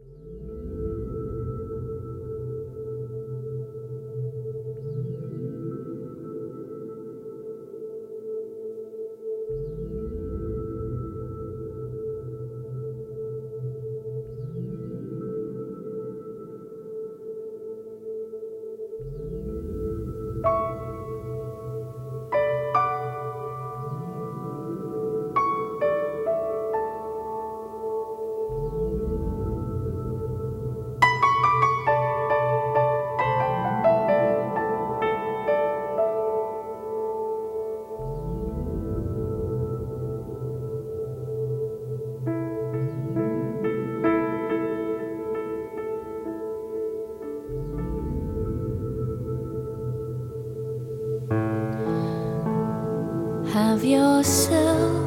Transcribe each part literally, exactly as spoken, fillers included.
Have yourself,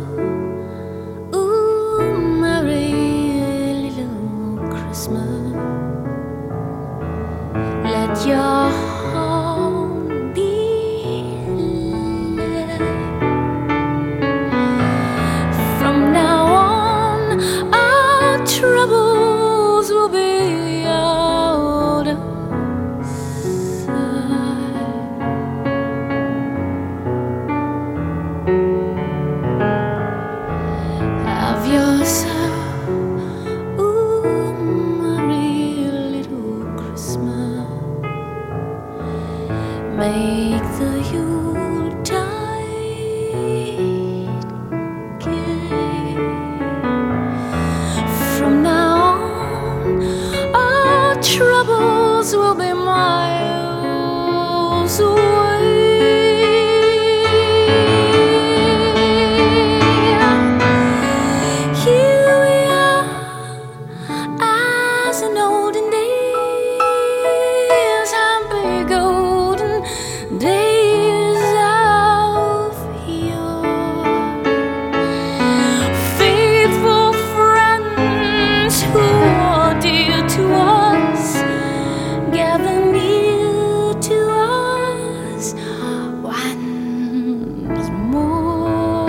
ooh, merry little Christmas. Let your heart be light. From now on, our troubles will be out of yourself, ooh, merry little Christmas. Make the Yuletide gay. From now on, our troubles will be miles away. In olden days, happy golden days of yore. Faithful friends who are dear to us, gather near to us once more.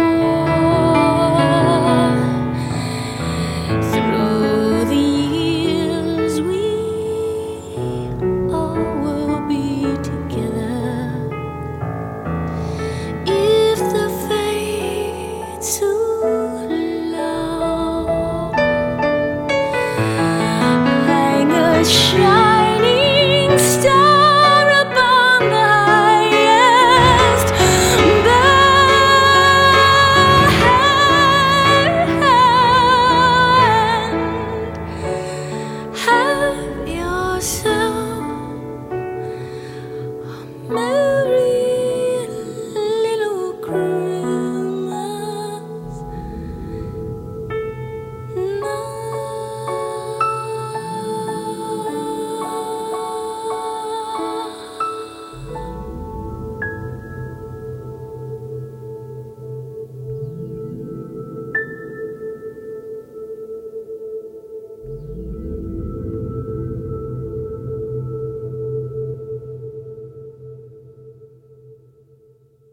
Through the shine.